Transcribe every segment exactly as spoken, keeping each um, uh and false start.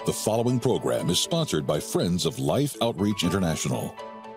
The following program is sponsored by Friends of Life Outreach International.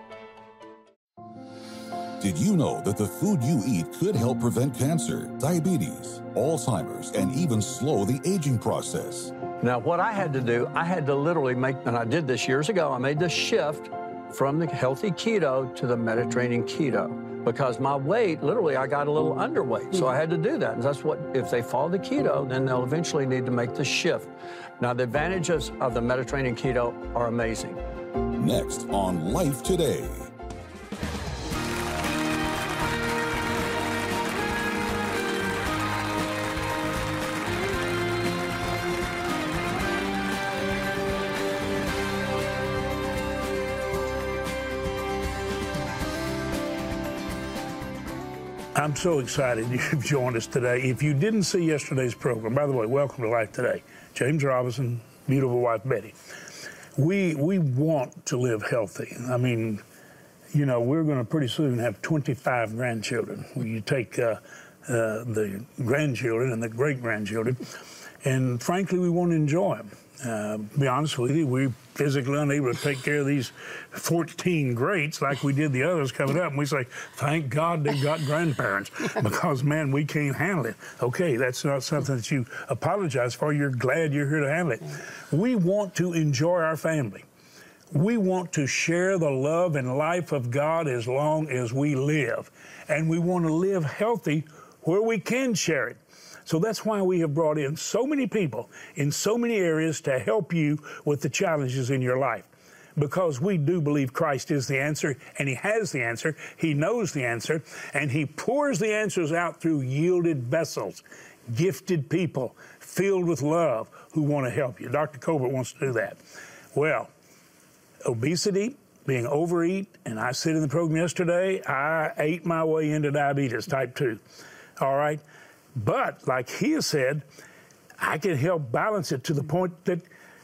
Did you know that the food you eat could help prevent cancer, diabetes, Alzheimer's, and even slow the aging process? Now, what I had to do, I had to literally make, and I did this years ago, I made the shift from the healthy keto to the Mediterranean keto because my weight, literally, I got a little underweight. So I had to do that. And that's what, if they follow the keto, then they'll eventually need to make the shift. Now, the advantages of the Mediterranean keto are amazing. Next on Life Today. I'm so excited you've joined us today. If you didn't see yesterday's program, by the way, welcome to Life Today. James Robinson, beautiful wife Betty. We we want to live healthy. I mean, you know, we're going to pretty soon have twenty-five grandchildren. You take uh, uh, the grandchildren and the great-grandchildren, and frankly, we want to enjoy them. Uh, be honest with you, we're physically unable to take care of these fourteen greats like we did the others coming up. And we say, thank God they've got grandparents because, man, we can't handle it. Okay, that's not something that you apologize for. You're glad you're here to handle it. We want to enjoy our family. We want to share the love and life of God as long as we live. And we want to live healthy where we can share it. So that's why we have brought in so many people in so many areas to help you with the challenges in your life. Because we do believe Christ is the answer, and He has the answer, He knows the answer, and He pours the answers out through yielded vessels, gifted people, filled with love, who want to help you. Doctor Colbert wants to do that. Well, obesity, being overeat, and I said in the program yesterday, I ate my way into diabetes type two. All right? But, like he has said, I can help balance it to the point that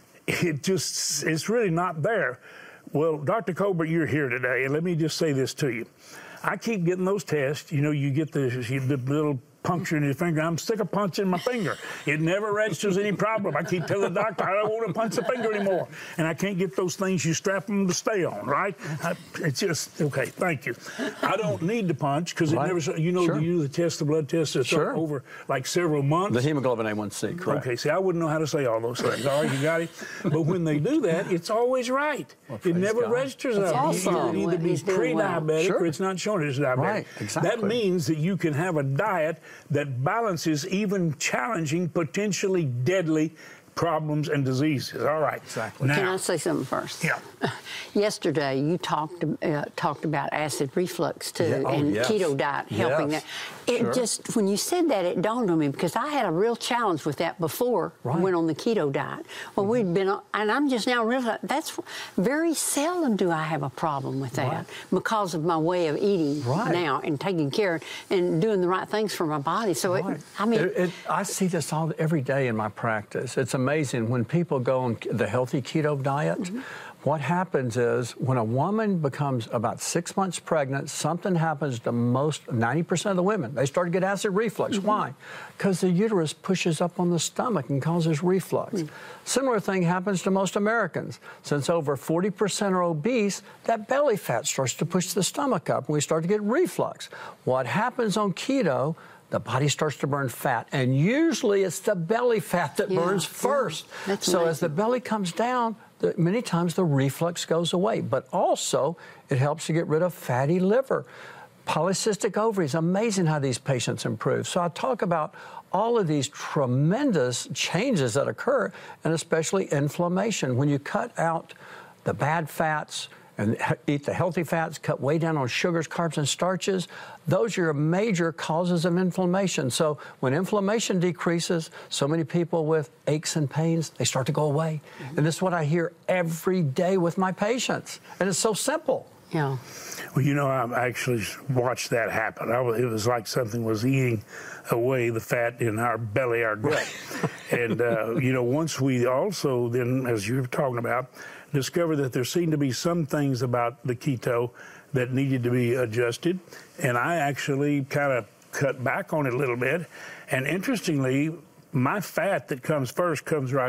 it just, it's really not there. Well, Doctor Colbert, you're here today, and let me just say this to you. I keep getting those tests. You know, you get the, the little puncture in your finger. I'm sick of punching my finger. It never registers any problem. I keep telling the doctor, I don't want to punch the finger anymore. And I can't get those things you strap them to stay on, right? I, it's just, okay, thank you. I don't need to punch because right. it never, you know, sure. you do the test, the blood test, it's sure. over like several months. The hemoglobin A one C, correct. Okay, see, I wouldn't know how to say all those things. All right, you got it? But when they do that, it's always right. Well, it never God. registers That's up. Awesome. You either be pre-diabetic well. sure. or it's not showing it's diabetic. Right, exactly. That means that you can have a diet that balances even challenging, potentially deadly problems and diseases. All right. Exactly. Now, can I say something first? Yeah. Yesterday, you talked uh, talked about acid reflux too, yeah. oh, and yes. keto diet helping yes. that. It sure. just, when you said that, it dawned on me because I had a real challenge with that before right. I went on the keto diet. Well, mm-hmm. we'd been, on, and I'm just now realizing that's very seldom do I have a problem with that right. because of my way of eating right. now and taking care and doing the right things for my body. So, right. it, I mean, it, it, I see this all every day in my practice. It's amazing when people go on the healthy keto diet. Mm-hmm. What happens is when a woman becomes about six months pregnant, something happens to most ninety percent of the women. They start to get acid reflux. Mm-hmm. Why? Because the uterus pushes up on the stomach and causes reflux. Mm-hmm. Similar thing happens to most Americans. Since over forty percent are obese, that belly fat starts to push the stomach up and we start to get reflux. What happens on keto, the body starts to burn fat, and usually it's the belly fat that yeah, burns first. Yeah, so amazing. As the belly comes down, the, many times the reflux goes away, but also it helps to get rid of fatty liver. Polycystic ovaries, amazing how these patients improve. So I talk about all of these tremendous changes that occur, and especially inflammation. When you cut out the bad fats, and eat the healthy fats, cut way down on sugars, carbs, and starches, those are major causes of inflammation. So when inflammation decreases, so many people with aches and pains, they start to go away. Mm-hmm. And this is what I hear every day with my patients. And it's so simple. Yeah. Well, you know, I actually watched that happen. I was, it was like something was eating away the fat in our belly, our gut. and, uh, you know, once we also then, as you were talking about, discovered that there seemed to be some things about the keto that needed to be adjusted. And I actually kind of cut back on it a little bit. And interestingly, my fat that comes first comes right here.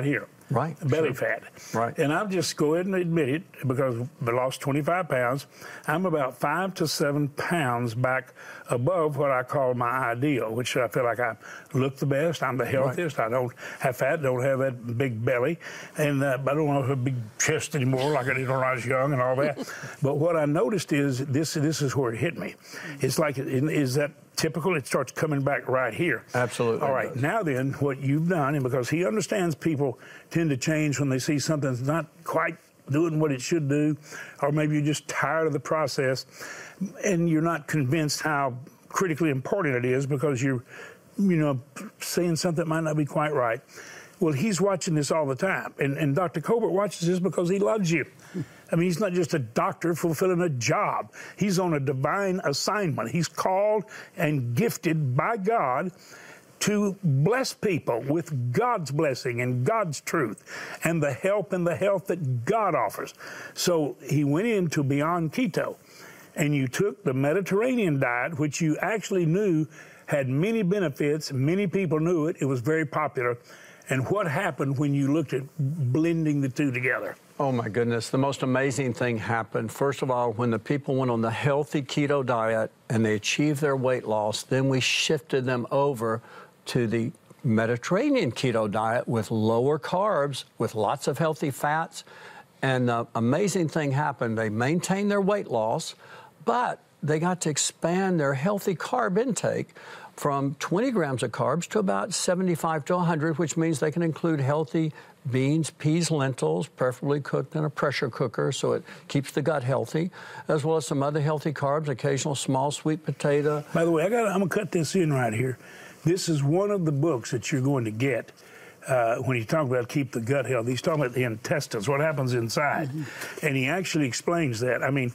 Right. Belly sure. fat. Right. And I'll just go ahead and admit it, because I lost twenty-five pounds. I'm about five to seven pounds back above what I call my ideal, which I feel like I look the best. I'm the healthiest. Right. I don't have fat, don't have that big belly, and uh, I don't have a big chest anymore like I did when I was young and all that. But what I noticed is this, this is where it hit me. It's like, is that typical? It starts coming back right here. Absolutely. All right. Now then, what you've done, and because he understands people tend to change when they see something's not quite doing what it should do, or maybe you're just tired of the process, and you're not convinced how critically important it is because you're, you know, saying something that might not be quite right. Well, he's watching this all the time, and, and Doctor Colbert watches this because he loves you. I mean, he's not just a doctor fulfilling a job. He's on a divine assignment. He's called and gifted by God to bless people with God's blessing and God's truth and the help and the health that God offers. So he went into Beyond Keto, and you took the Mediterranean diet, which you actually knew had many benefits. Many people knew it. It was very popular. And what happened when you looked at blending the two together? Oh, my goodness. The most amazing thing happened. First of all, when the people went on the healthy keto diet and they achieved their weight loss, then we shifted them over to the Mediterranean keto diet with lower carbs, with lots of healthy fats. And the amazing thing happened. They maintained their weight loss, but they got to expand their healthy carb intake from twenty grams of carbs to about seventy-five to one hundred, which means they can include healthy beans, peas, lentils, preferably cooked in a pressure cooker so it keeps the gut healthy, as well as some other healthy carbs, occasional small sweet potato. By the way, I got I'm going to cut this in right here. This is one of the books that you're going to get uh, when you talk about keep the gut healthy. He's talking about the intestines, what happens inside. Mm-hmm. And he actually explains that. I mean,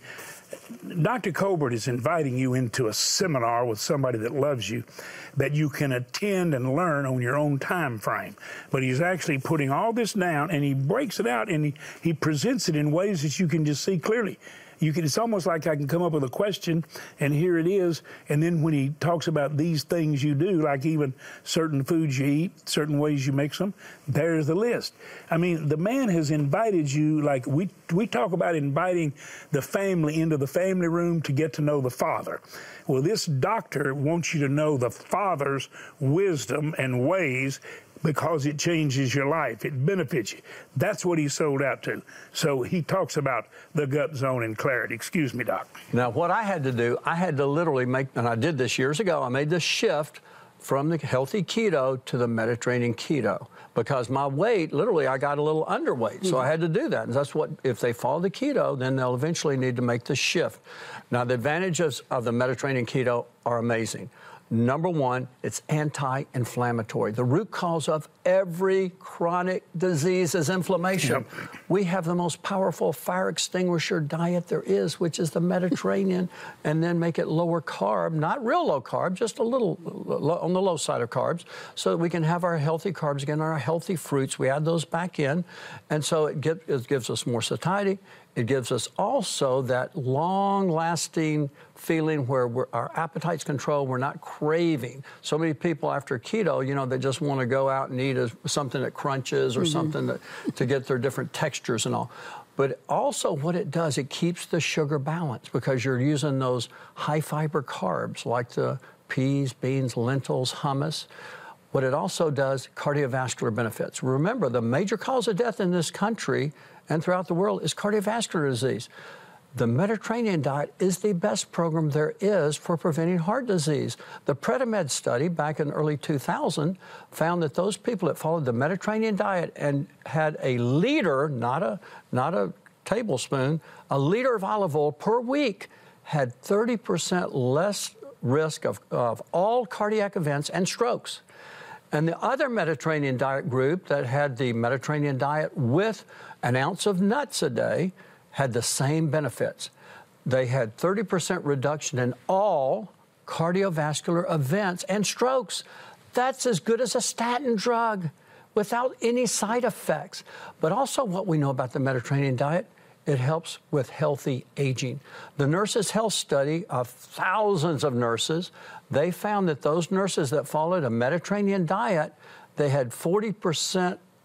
Doctor Colbert is inviting you into a seminar with somebody that loves you that you can attend and learn on your own time frame. But he's actually putting all this down, and he breaks it out, and he, he presents it in ways that you can just see clearly. You can, it's almost like I can come up with a question, and here it is. And then when he talks about these things you do, like even certain foods you eat, certain ways you mix them, there's the list. I mean, the man has invited you, like we we talk about inviting the family into the family room to get to know the Father. Well, this doctor wants you to know the Father's wisdom and ways, because it changes your life. It benefits you. That's what he sold out to. So he talks about the gut zone and clarity. Excuse me, Doc. Now, what I had to do, I had to literally make, and I did this years ago, I made this shift from the healthy keto to the Mediterranean keto because my weight, literally, I got a little underweight. So I had to do that. And that's what, if they follow the keto, then they'll eventually need to make the shift. Now, the advantages of the Mediterranean keto are amazing. Number one, it's anti-inflammatory. The root cause of every chronic disease is inflammation. Yep. We have the most powerful fire extinguisher diet there is, which is the Mediterranean, and then make it lower carb, not real low carb, just a little low, on the low side of carbs, so that we can have our healthy carbs again, our healthy fruits. We add those back in, and so it, get, it gives us more satiety. It gives us also that long-lasting feeling where we're, our appetite's controlled, we're not craving. So many people after keto, you know, they just want to go out and eat a, something that crunches or mm-hmm. something that, to get their different textures and all. But also what it does, it keeps the sugar balanced because you're using those high-fiber carbs like the peas, beans, lentils, hummus. What it also does, cardiovascular benefits. Remember, the major cause of death in this country and throughout the world is cardiovascular disease. The Mediterranean diet is the best program there is for preventing heart disease. The Predimed study back in early two thousand found that those people that followed the Mediterranean diet and had a liter, not a, not a tablespoon, a liter of olive oil per week had thirty percent less risk of, of all cardiac events and strokes. And the other Mediterranean diet group that had the Mediterranean diet with an ounce of nuts a day had the same benefits. They had thirty percent reduction in all cardiovascular events and strokes. That's as good as a statin drug without any side effects. But also what we know about the Mediterranean diet, it helps with healthy aging. The Nurses' Health Study of thousands of nurses, they found that those nurses that followed a Mediterranean diet, they had forty percent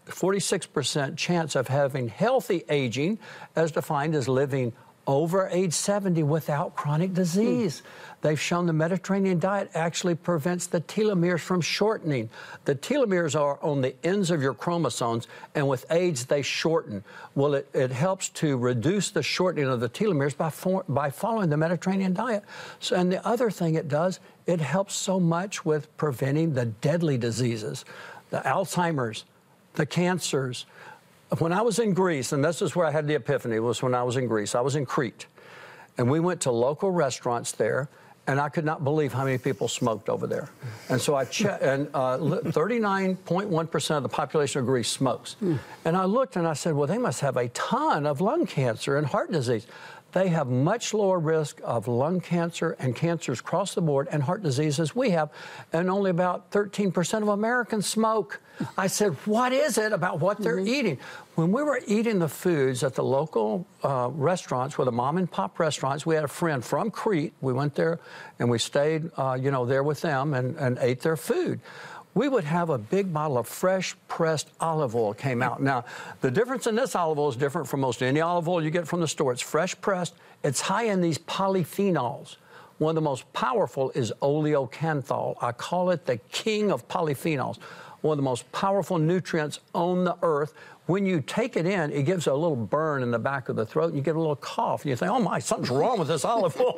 forty-six percent chance of having healthy aging, as defined as living over age seventy without chronic disease. Mm. They've shown the Mediterranean diet actually prevents the telomeres from shortening. The telomeres are on the ends of your chromosomes, and with age, they shorten. Well, it, it helps to reduce the shortening of the telomeres by, for, by following the Mediterranean diet. So, and the other thing it does, it helps so much with preventing the deadly diseases, the Alzheimer's, the cancers. When I was in Greece, and this is where I had the epiphany, was when I was in Greece. I was in Crete, and we went to local restaurants there, and I could not believe how many people smoked over there. And so I checked, and uh, thirty-nine point one percent of the population of Greece smokes. Mm. And I looked and I said, well, they must have a ton of lung cancer and heart disease. They have much lower risk of lung cancer and cancers across the board and heart disease as we have, and only about thirteen percent of Americans smoke. I said, what is it about what they're mm-hmm. eating? When we were eating the foods at the local uh, restaurants, where the mom and pop restaurants, we had a friend from Crete. We went there and we stayed, uh, you know, there with them and, and ate their food. We would have a big bottle of fresh pressed olive oil came out. Now, the difference in this olive oil is different from most any olive oil you get from the store. It's fresh pressed. It's high in these polyphenols. One of the most powerful is oleocanthal. I call it the king of polyphenols. One of the most powerful nutrients on the earth. When you take it in, it gives a little burn in the back of the throat, and you get a little cough. And you think, oh, my, something's wrong with this olive oil.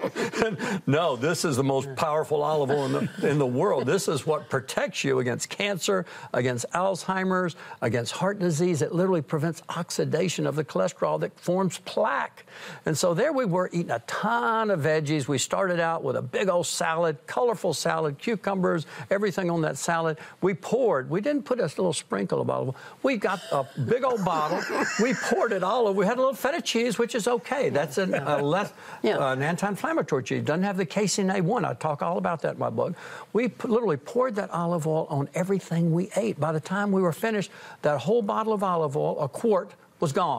No, this is the most powerful olive oil in the, in the world. This is what protects you against cancer, against Alzheimer's, against heart disease. It literally prevents oxidation of the cholesterol that forms plaque. And so there we were eating a ton of veggies. We started out with a big old salad, colorful salad, cucumbers, everything on that salad. We poured. We didn't put a little sprinkle of olive oil. We got a big old bottle. We poured it all over. We had a little feta cheese, which is okay. That's an, uh, less, yeah. uh, an anti-inflammatory cheese. Doesn't have the casein A one. I talk all about that in my book. We p- literally poured that olive oil on everything we ate. By the time we were finished, that whole bottle of olive oil, a quart, was gone.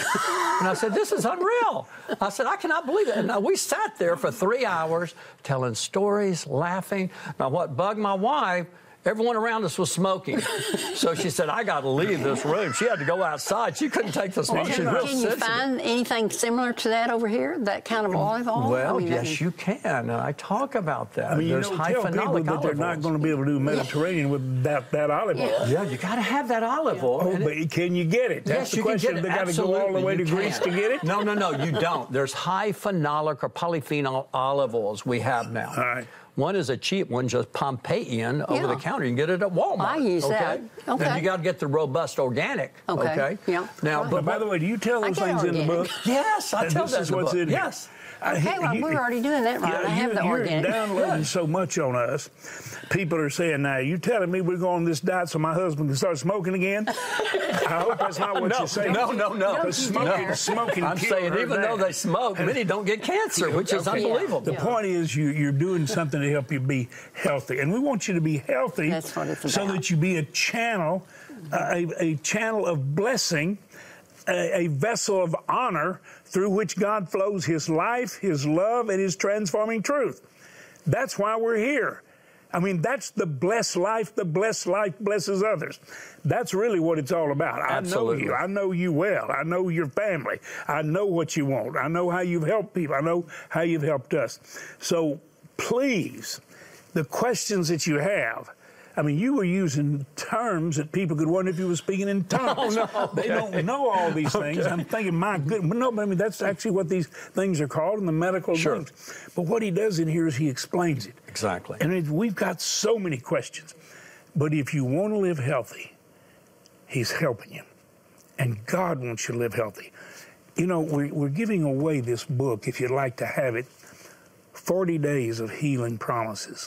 And I said, this is unreal. I said, I cannot believe it. And now we sat there for three hours telling stories, laughing. Now, what bugged my wife, everyone around us was smoking. So she said, I got to leave this room. She had to go outside. She couldn't take the smoke. Can, can you find anything similar to that over here, that kind of olive oil? Well, I mean, yes, you can. And I talk about that. I mean, There's you high tell people that they're not going to be able to do Mediterranean yeah. with that, that olive oil. Yeah, yeah you got to have that olive oil. Oh, but it, can you get it? That's yes, the you question. Can get it. They got to go all the way to Greece to get it? No, no, no, you don't. There's high phenolic or polyphenol olive oils we have now. All right. One is a cheap one, just Pompeian, yeah. over the counter. You can get it at Walmart. I use okay? that. Okay. And you got to get the robust organic. Okay. okay? Yeah. Now, right. but, but by the way, do you tell those things in the book? Yes, I and tell this that is in the what's book. in Yes. Okay, well, we're already doing that right. Yeah, I have you, the you're organic. downloading so much on us. People are saying, now, you telling me we're going on this diet so my husband can start smoking again? I hope that's not what no, you're saying. No, no, no. Because smoking, no. smoking I'm saying even though they smoke, many don't get cancer, which is okay. unbelievable. The yeah. point is you, you're doing something to help you be healthy. And we want you to be healthy that's what it's so about. that you be a channel, uh, a, a channel of blessing, a, a vessel of honor through which God flows his life, his love, and his transforming truth. That's why we're here. I mean, that's the blessed life. The blessed life blesses others. That's really what it's all about. Absolutely. I know you. I know you well. I know your family. I know what you want. I know how you've helped people. I know how you've helped us. So please, the questions that you have, I mean, you were using terms that people could wonder if you were speaking in tongues. No, no. They don't know all these things. Okay. I'm thinking, my goodness. No, but I mean, that's actually what these things are called in the medical sure. things. But what he does in here is he explains it. Exactly. And it, we've got so many questions. But if you want to live healthy, he's helping you. And God wants you to live healthy. You know, we're, we're giving away this book, if you'd like to have it, forty days of Healing Promises.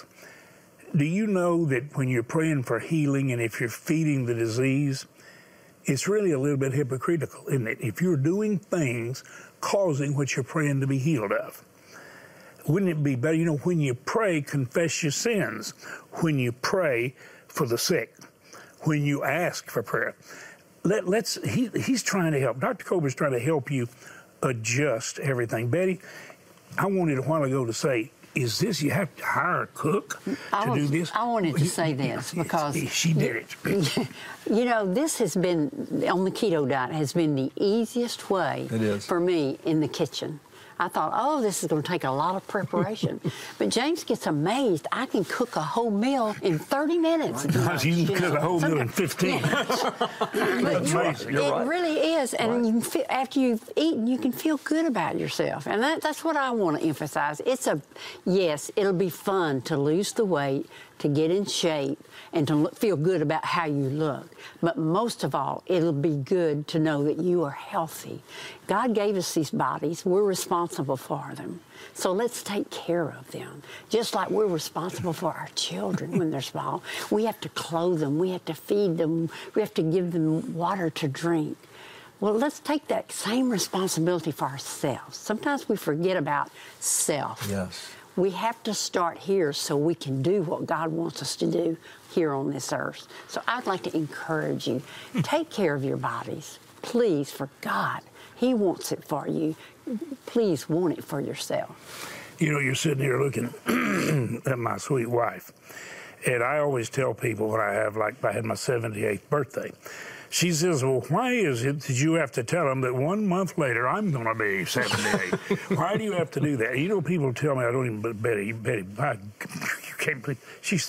Do you know that when you're praying for healing and if you're feeding the disease, it's really a little bit hypocritical, isn't it? If you're doing things causing what you're praying to be healed of. Wouldn't it be better, you know, when you pray, confess your sins. When you pray for the sick. When you ask for prayer. Let, let's, he, he's trying to help. Doctor Kober's trying to help you adjust everything. Betty, I wanted a while ago to say, is this, you have to hire a cook I to was, do this? I wanted to say this because she did it. You know, this has been, on the keto diet, has been the easiest way It is. for me in the kitchen. I thought, oh, this is going to take a lot of preparation. But James gets amazed. I can cook a whole meal in thirty minutes. Sometimes you can cook a whole meal in fifteen. But That's you're- amazing. You're it right. really is. And Right. you can feel, after you've eaten, you can feel good about yourself. And that, that's what I want to emphasize. It's a, yes, it'll be fun to lose the weight, to get in shape, and to look, feel good about how you look. But most of all, it'll be good to know that you are healthy. God gave us these bodies. We're responsible for them. So let's take care of them. Just like we're responsible for our children when they're small. We have to clothe them. We have to feed them. We have to give them water to drink. Well, let's take that same responsibility for ourselves. Sometimes we forget about self. Yes. We have to start here so we can do what God wants us to do here on this earth. So I'd like to encourage you, take care of your bodies. Please, for God. He wants it for you. Please want it for yourself. You know, you're sitting here looking at my sweet wife. And I always tell people when I have, like, I had my seventy-eighth birthday, she says, well, why is it that you have to tell them that one month later I'm going to be seventy-eight? Why do you have to do that? You know, people tell me, I don't even, but Betty, Betty, I, you can't believe, she's,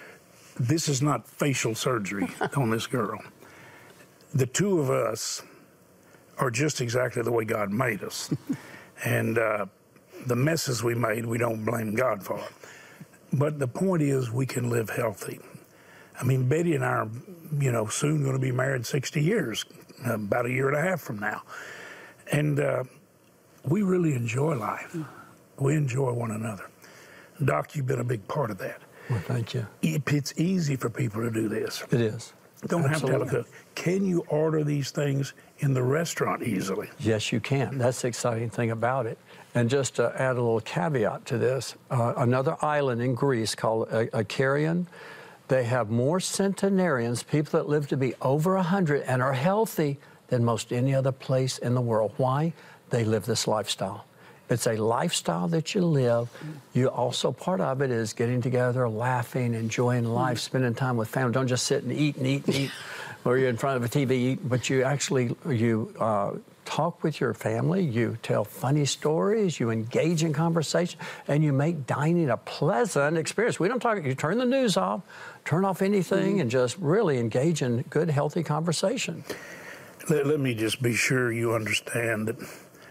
this is not facial surgery on this girl. The two of us are just exactly the way God made us. And uh, the messes we made, we don't blame God for. But the point is, we can live healthy. I mean, Betty and I are, you know, soon going to be married sixty years, uh, about a year and a half from now. And uh, we really enjoy life. We enjoy one another. Doc, you've been a big part of that. Well, thank you. If it's easy for people to do this. It is. Don't Absolutely. have to have a cook. Can you order these things in the restaurant easily? Yes, you can. That's the exciting thing about it. And just to add a little caveat to this, uh, another island in Greece called uh, Icarian, they have more centenarians, people that live to be over one hundred and are healthy than most any other place in the world. Why? They live this lifestyle. It's a lifestyle that you live. You also, part of it is getting together, laughing, enjoying life, spending time with family. Don't just sit and eat and eat and eat, or you're in front of a T V, but you actually, you uh, talk with your family, you tell funny stories, you engage in conversation, and you make dining a pleasant experience. We don't talk, you turn the news off, turn off anything, mm-hmm. and just really engage in good, healthy conversation. Let, let me just be sure you understand that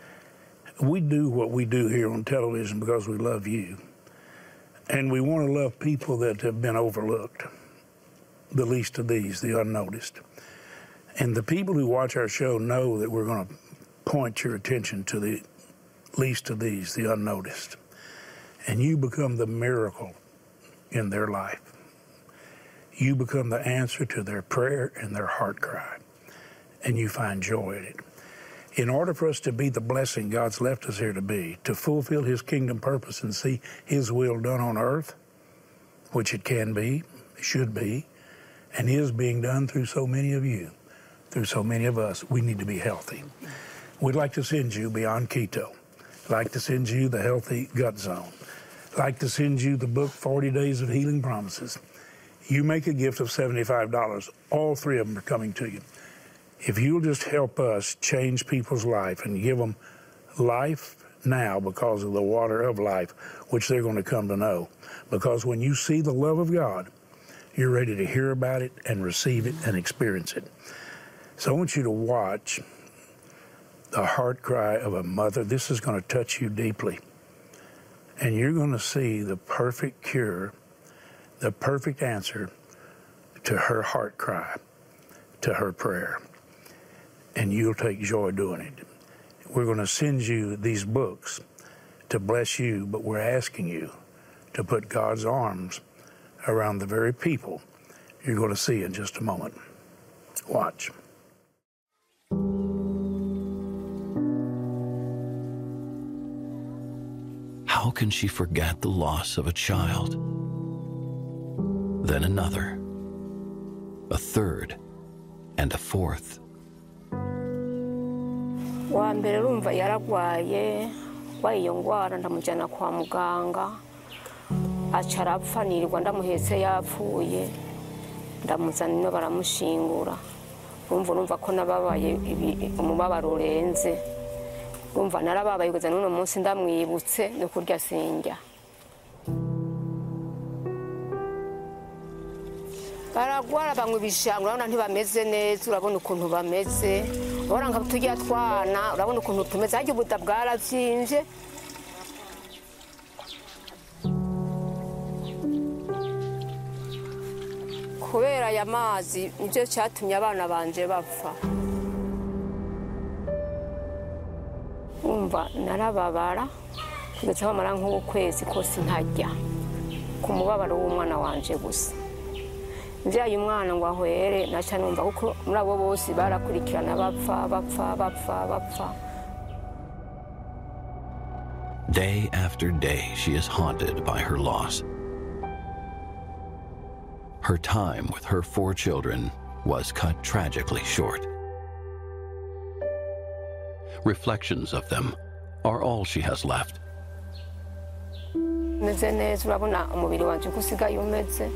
we do what we do here on television because we love you. And we want to love people that have been overlooked, the least of these, the unnoticed. And the people who watch our show know that we're going to point your attention to the least of these, the unnoticed. And you become the miracle in their life. You become the answer to their prayer and their heart cry. And you find joy in it. In order for us to be the blessing God's left us here to be, to fulfill His kingdom purpose and see His will done on earth, which it can be, should be, and is being done through so many of you, through so many of us, we need to be healthy. We'd like to send you Beyond Keto. Like to send you the Healthy Gut Zone. Like to send you the book, forty days of Healing Promises. You make a gift of seventy-five dollars. All three of them are coming to you. If you'll just help us change people's life and give them life now because of the water of life, which they're going to come to know. Because when you see the love of God, you're ready to hear about it and receive it and experience it. So I want you to watch the heart cry of a mother. This is going to touch you deeply. And you're going to see the perfect cure, the perfect answer to her heart cry, to her prayer. And you'll take joy doing it. We're going to send you these books to bless you, but we're asking you to put God's arms around the very people you're going to see in just a moment. Watch. How can she forget the loss of a child? Then another, a third, and a fourth. wa mbere urumva yaragwaye wayo ngwara ndamujyana kwa muganga aca arapfa nirirwa ndamuhetse yapfuye ndamuzana ino baramushingura urumva urumva ko nababaye umubabaro urenze urumva narababaye kugeza n'uno munsi ndamwibutse no kurya sinjya baragwara banywa ibishanga urabona ntibameze neza urabona ukuntu bameze urabona nka tujya twana urabona ukuntu tumeze harya ubuda bwaravyimbye kubera aya mazi nibyo cyatumye abana banje bapfa umva narababara kugeza bamara nk'ukwezi kose ntajya ku mubabaro w'umwana wanje gusa mbyaye umwana ngo ahwere naca numva kuko muri abo bose barakurikirana bapfa bapfa bapfa bapfa. Day after day, she is haunted by her loss. Her time with her four children was cut tragically short. Reflections of them are all she has left. Meze neza urabona umubiri wanje uko usigaye umeze.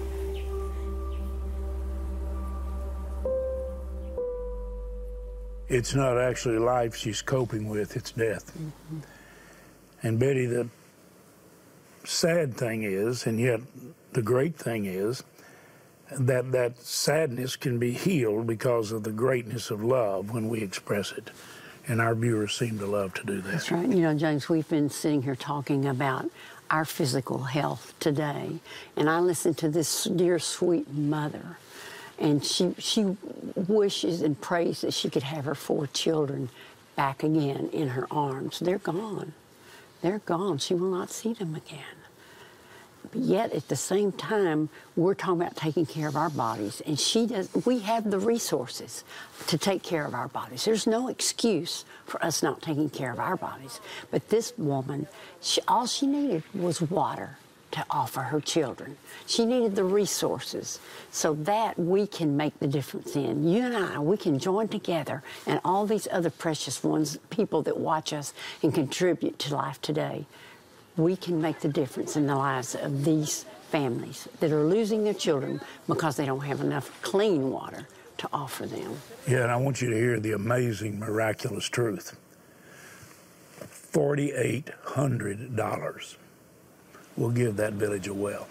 It's not actually life she's coping with, it's death. Mm-hmm. And Betty, the sad thing is, and yet the great thing is, that that sadness can be healed because of the greatness of love when we express it. And our viewers seem to love to do that. That's right. You know, James, we've been sitting here talking about our physical health today, and I listened to this dear, sweet mother, and she she wishes and prays that she could have her four children back again in her arms. They're gone. They're gone. She will not see them again. But yet, at the same time, we're talking about taking care of our bodies, and she does. We have the resources to take care of our bodies. There's no excuse for us not taking care of our bodies. But this woman, she, all she needed was water to offer her children. She needed the resources so that we can make the difference in. You and I, we can join together, and all these other precious ones, people that watch us and contribute to life today, we can make the difference in the lives of these families that are losing their children because they don't have enough clean water to offer them. Yeah, and I want you to hear the amazing, miraculous truth. four thousand eight hundred dollars will give that village a well.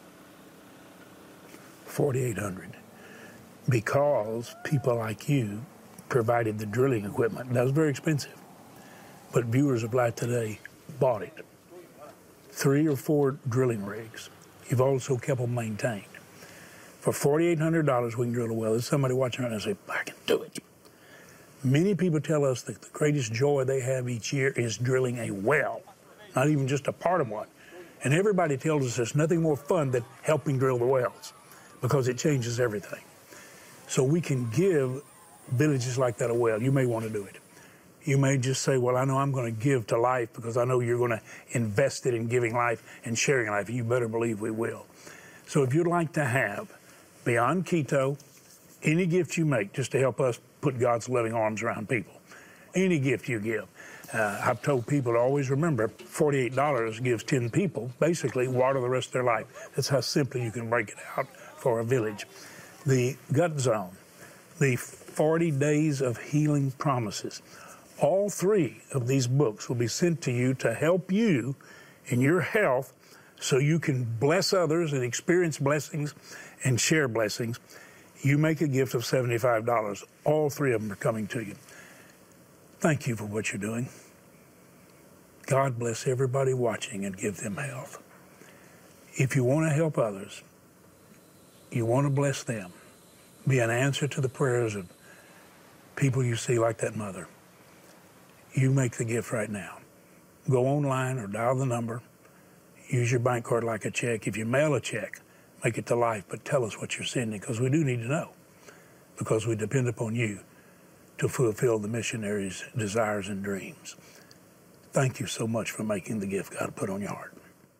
four thousand eight hundred dollars. Because people like you provided the drilling equipment. That was very expensive. But Viewers of Life Today bought it. Three or four drilling rigs. You've also kept them maintained. For four thousand eight hundred dollars, we can drill a well. There's somebody watching right now and say, I can do it. Many people tell us that the greatest joy they have each year is drilling a well, not even just a part of one. And everybody tells us there's nothing more fun than helping drill the wells because it changes everything. So we can give villages like that a well. You may want to do it. You may just say, well, I know I'm going to give to life because I know you're going to invest it in giving life and sharing life. You better believe we will. So if you'd like to have, beyond keto, any gift you make just to help us put God's loving arms around people, any gift you give. Uh, I've told people to always remember forty-eight dollars gives ten people, basically, water the rest of their life. That's how simply you can break it out for a village. The Gut Zone, the forty days of healing promises. All three of these books will be sent to you to help you in your health so you can bless others and experience blessings and share blessings. You make a gift of seventy-five dollars. All three of them are coming to you. Thank you for what you're doing. God bless everybody watching and give them health. If you want to help others, you want to bless them, be an answer to the prayers of people you see like that mother, you make the gift right now. Go online or dial the number. Use your bank card like a check. If you mail a check, make it to life, but tell us what you're sending because we do need to know because we depend upon you to fulfill the missionaries' desires and dreams. Thank you so much for making the gift God put on your heart.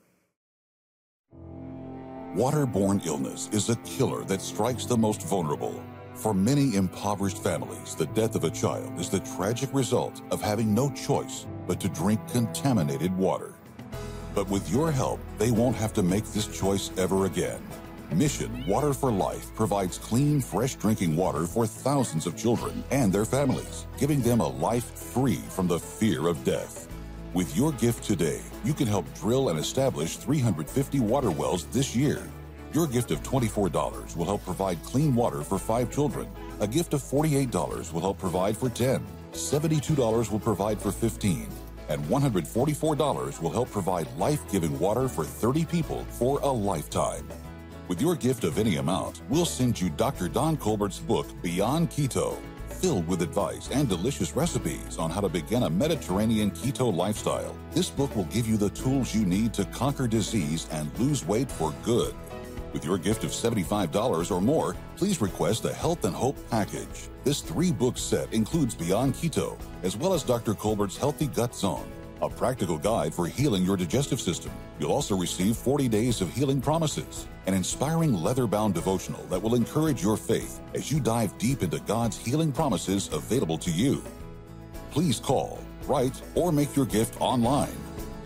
Waterborne illness is a killer that strikes the most vulnerable. For many impoverished families, the death of a child is the tragic result of having no choice but to drink contaminated water. But with your help, they won't have to make this choice ever again. Mission Water for Life provides clean, fresh drinking water for thousands of children and their families, giving them a life free from the fear of death. With your gift today, you can help drill and establish three hundred fifty water wells this year. Your gift of twenty-four dollars will help provide clean water for five children. A gift of forty-eight dollars will help provide for ten. seventy-two dollars will provide for fifteen. And one hundred forty-four dollars will help provide life-giving water for thirty people for a lifetime. With your gift of any amount, we'll send you Doctor Don Colbert's book, Beyond Keto, filled with advice and delicious recipes on how to begin a Mediterranean keto lifestyle. This book will give you the tools you need to conquer disease and lose weight for good. With your gift of seventy-five dollars or more, please request a Health and Hope package. This three-book set includes Beyond Keto, as well as Doctor Colbert's Healthy Gut Zone, a practical guide for healing your digestive system. You'll also receive forty days of healing promises, an inspiring leather-bound devotional that will encourage your faith as you dive deep into God's healing promises available to you. Please call, write, or make your gift online.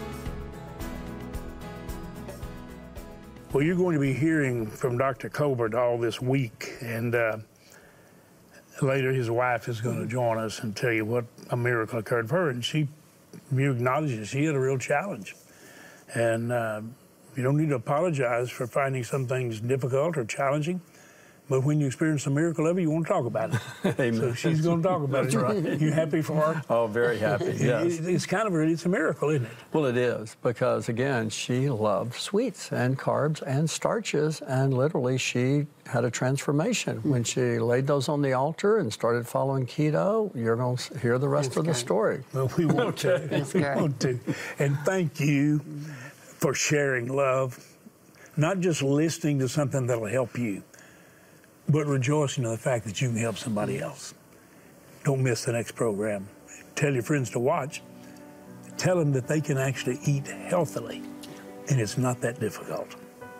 Well, you're going to be hearing from Doctor Colbert all this week, and uh, later his wife is going to join us and tell you what a miracle occurred for her, and she you acknowledges she had a real challenge. And uh, you don't need to apologize for finding some things difficult or challenging, but when you experience a miracle of it, you want to talk about it. Amen. So she's going to talk about That's it. right. You happy for her? Oh, very happy, yes. It's kind of a, it's a miracle, isn't it? Well, it is, because, again, she loved sweets and carbs and starches, and literally she had a transformation. When she laid those on the altar and started following keto, you're going to hear the rest That's of the good. story. Well, we want to. That's we good. want to. And thank you for sharing love, not just listening to something that'll help you, but rejoicing in the fact that you can help somebody else. Don't miss the next program. Tell your friends to watch. Tell them that they can actually eat healthily, and it's not that difficult.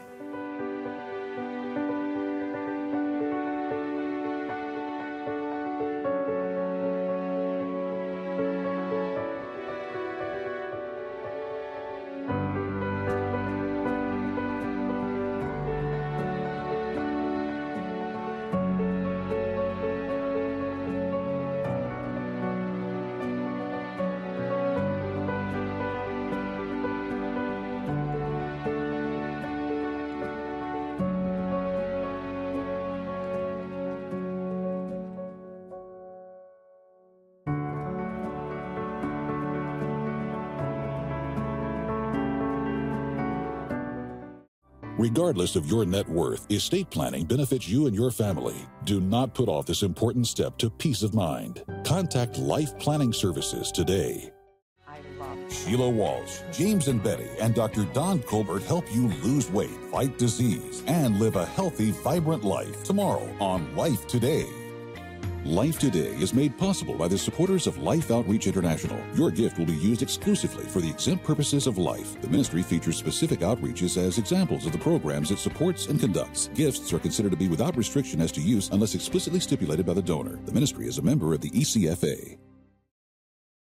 Regardless of your net worth, estate planning benefits you and your family. Do not put off this important step to peace of mind. Contact Life Planning Services today. Sheila Walsh, James and Betty, and Doctor Don Colbert help you lose weight, fight disease, and live a healthy, vibrant life. Tomorrow on Life Today. Life Today is made possible by the supporters of Life Outreach International. Your gift will be used exclusively for the exempt purposes of life. The ministry features specific outreaches as examples of the programs it supports and conducts. Gifts are considered to be without restriction as to use unless explicitly stipulated by the donor. The ministry is a member of the E C F A.